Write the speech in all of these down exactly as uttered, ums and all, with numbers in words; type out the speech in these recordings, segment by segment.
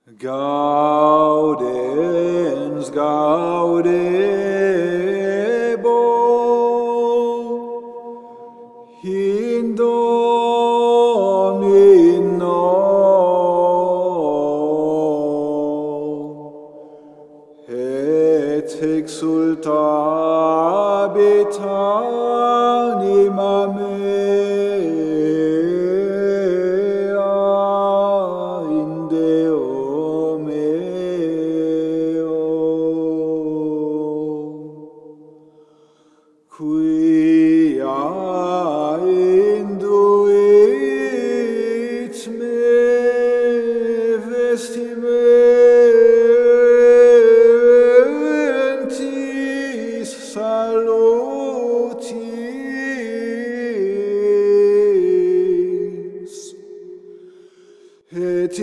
Gaudens gaudebo in Domino et exultabit anima mea in Deo meo, quia induit me vestimentis salutis, et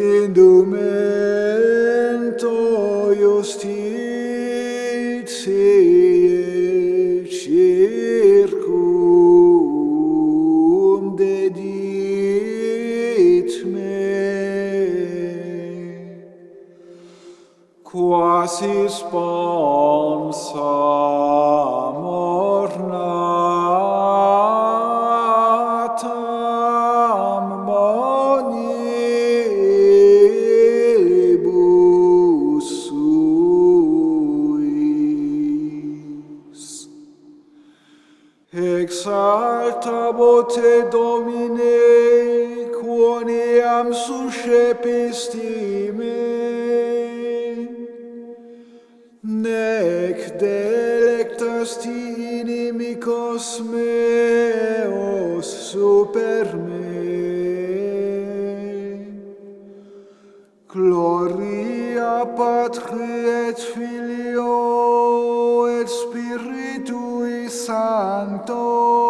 indumento justitiae circumdedit me, quasi sponsam ornatam monibus suis. Exaltabot te Domine, quoniam suscepisti me, nec delectasti inimicos meos super me. Gloria Patri et Filio et Spiritui Sancto,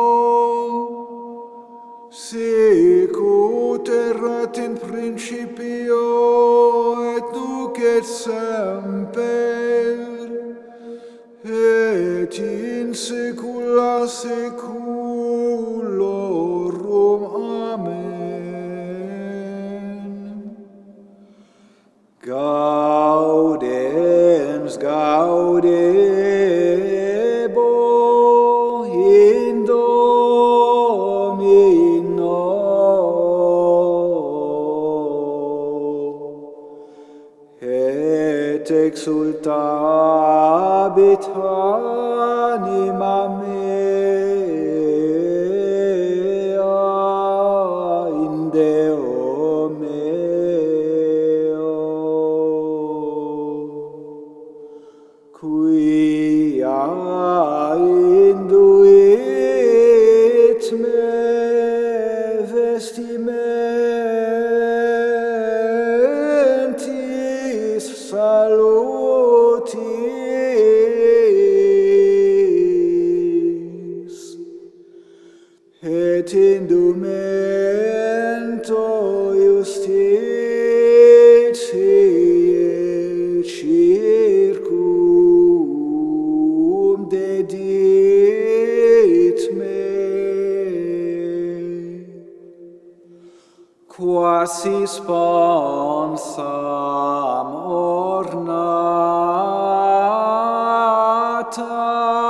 sic ut erat in principio et nunc et semper et in saecula saeculorum. Amen. Gaudens gaudebo in Domino et exultabit anima mea in Deo meo, quia induit me vestimentis salutis, et indumento justitiae circumdedit me, quasi sponsam ornatam